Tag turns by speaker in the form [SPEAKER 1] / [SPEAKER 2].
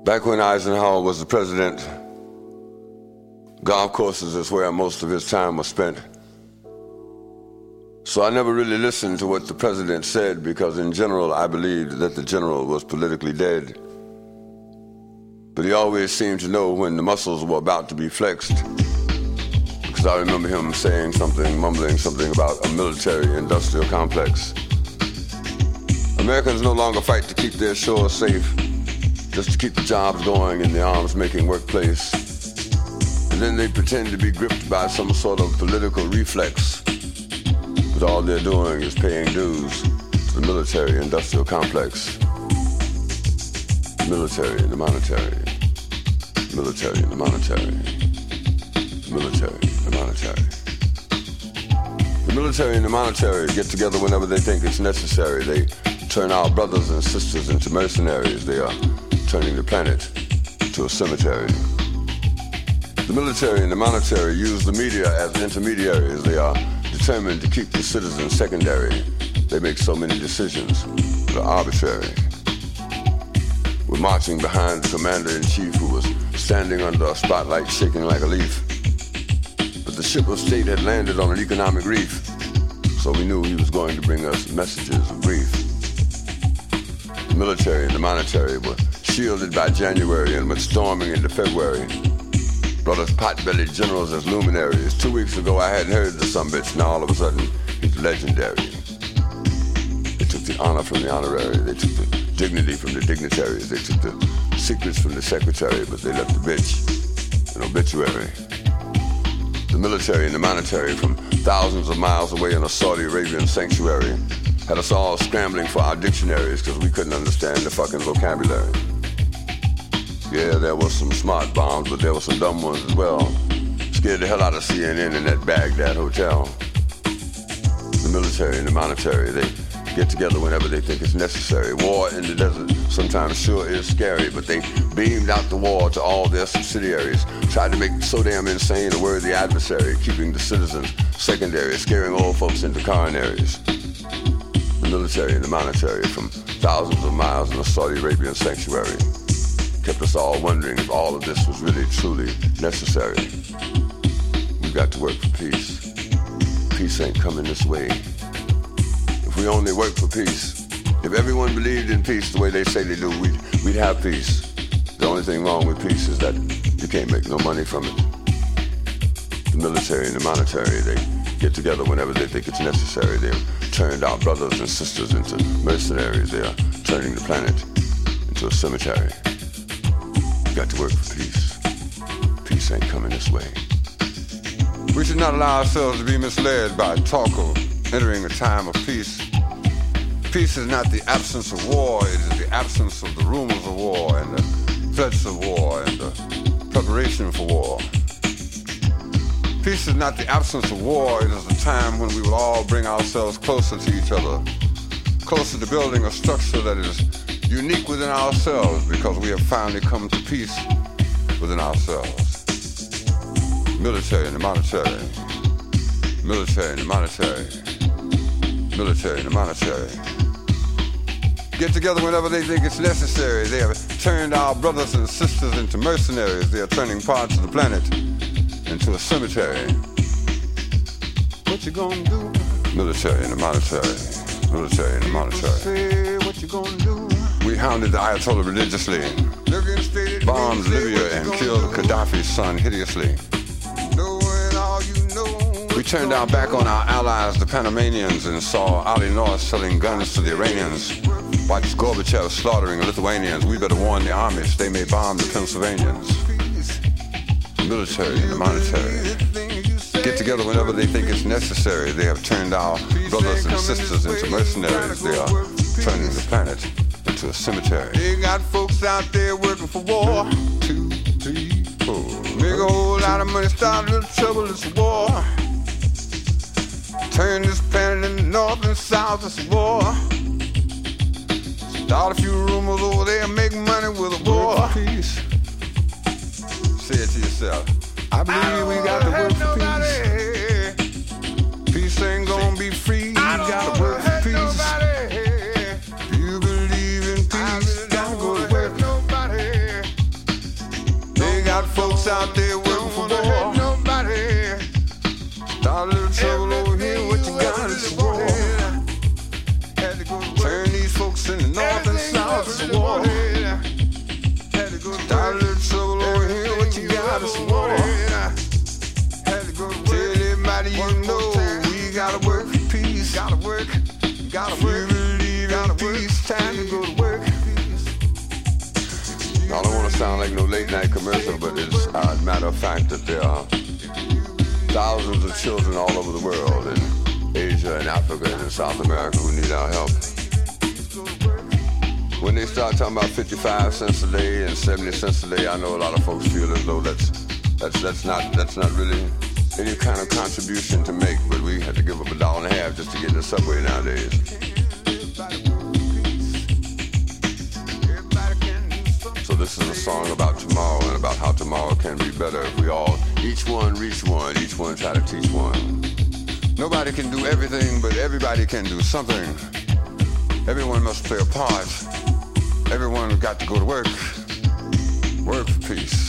[SPEAKER 1] Back when Eisenhower was the president, golf courses is where most of his time was spent. So I never really listened to what the president said because in general I believed that the general was politically dead. But he always seemed to know when the muscles were about to be flexed, because I remember him saying something, mumbling something about a military-industrial complex. Americans no longer fight to keep their shores safe, just to keep the jobs going in the arms-making workplace. And then they pretend to be gripped by some sort of political reflex. But all they're doing is paying dues to the military-industrial complex. Military and the monetary. Military and the monetary. Military and the monetary. The military and the monetary get together whenever they think it's necessary. They turn our brothers and sisters into mercenaries. They are turning the planet into a cemetery. The military and the monetary use the media as intermediaries. They are determined to keep the citizens secondary. They make so many decisions that are arbitrary. We're marching behind the commander-in-chief who was standing under a spotlight shaking like a leaf. But the ship of state had landed on an economic reef, so we knew he was going to bring us messages of grief. The military and the monetary were shielded by January and went storming into February. Brought us pot-bellied generals as luminaries. 2 weeks ago I hadn't heard the sumbitch, now all of a sudden he's legendary. They took the honor from the honorary, they took the dignity from the dignitaries, they took the secrets from the secretary, but they left the bitch an obituary. The military and the monetary from thousands of miles away in a Saudi Arabian sanctuary had us all scrambling for our dictionaries because we couldn't understand the fucking vocabulary. Yeah, there was some smart bombs, but there were some dumb ones as well. Scared the hell out of CNN in that Baghdad hotel. The military and the monetary, they get together whenever they think it's necessary. War in the desert sometimes sure is scary, but they beamed out the war to all their subsidiaries, tried to make so damn insane a worthy adversary, keeping the citizens secondary, scaring old folks into coronaries. The military and the monetary from thousands of miles in a Saudi Arabian sanctuary kept us all wondering if all of this was really, truly necessary. We've got to work for peace. Peace ain't coming this way. If we only work for peace, if everyone believed in peace the way they say they do, we'd have peace. The only thing wrong with peace is that you can't make no money from it. The military and the monetary, they get together whenever they think it's necessary. They've turned our brothers and sisters into mercenaries. They are turning the planet into a cemetery. Got to work for peace. Peace ain't coming this way. We should not allow ourselves to be misled by talk of entering a time of peace. Peace is not the absence of war, it is the absence of the rumors of war and the threats of war and the preparation for war. Peace is not the absence of war, it is the time when we will all bring ourselves closer to each other, closer to building a structure that is unique within ourselves because we have finally come to peace within ourselves. Military and the monetary. Military and the monetary. Military and the monetary. Get together whenever they think it's necessary. They have turned our brothers and sisters into mercenaries. They are turning parts of the planet into a cemetery. What you gonna do? Military and the monetary. Military and the monetary. Say what you gonna do? We hounded the Ayatollah religiously, bombed Libya and killed Gaddafi's son hideously. We turned our back on our allies, the Panamanians, and saw Ali North selling guns to the Iranians. Watched Gorbachev slaughtering the Lithuanians. We better warn the Amish, they may bomb the Pennsylvanians. The military and the monetary get together whenever they think it's necessary. They have turned our brothers and sisters into mercenaries. They are turning the planet into a cemetery. They got folks out there working for war. 2, 3, 4. Make a whole lot of money, start a little trouble, it's a war. Turn this planet in the north and south, it's a war. Start a few rumors over there, make money with a war. Peace. Say it to yourself. I believe we got to work for peace. Peace ain't gonna be free, you gotta work for peace. You believe in peace, gotta go to work. folks out there working for war.
[SPEAKER 2] Nobody.
[SPEAKER 1] Start a little trouble over here, what you got is war. Turn these folks in the north and south, it's war. Start a little trouble over here, what you got is war. Tell everybody you know, we gotta work for peace.
[SPEAKER 2] Gotta work, gotta work.
[SPEAKER 1] You believe in peace, time to go to work. I don't want to sound like no late night commercial, but it's a matter of fact that there are thousands of children all over the world, in Asia and Africa and in South America, who need our help. When they start talking about 55 cents a day and 70 cents a day, I know a lot of folks feel as though that's not really any kind of contribution to make, but we have to give up $1.50 just to get in the subway nowadays. So this is a song about tomorrow and about how tomorrow can be better if we all, each one reach one, each one try to teach one. Nobody can do everything, but everybody can do something. Everyone must play a part. Everyone got to go to work. Work for peace.